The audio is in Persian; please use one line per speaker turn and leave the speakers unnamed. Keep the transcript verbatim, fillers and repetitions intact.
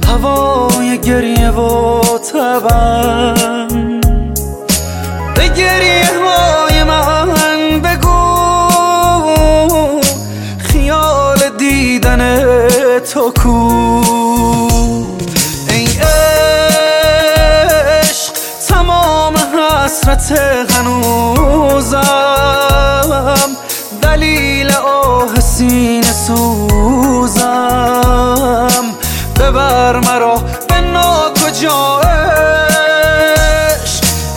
هوای گریه و تبم، به گریه های من بگو خیال دیدن تو کو. ای عشق تمام حسرت هنوزم، دلیل